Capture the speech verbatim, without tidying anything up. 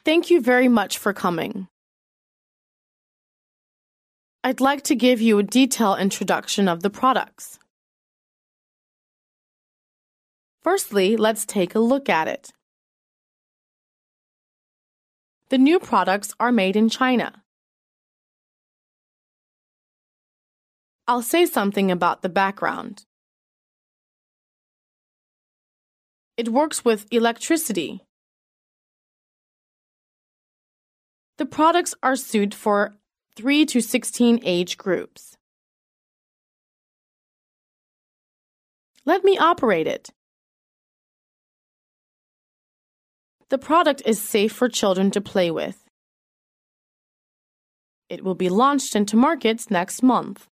Thank you very much for coming. I'd like to give you a detailed introduction of the products. Firstly, let's take a look at it. The new products are made in China. I'll say something about the background. It works with electricity. The products are suited for three to sixteen age groups. Let me operate it. The product is safe for children to play with. It will be launched into markets next month.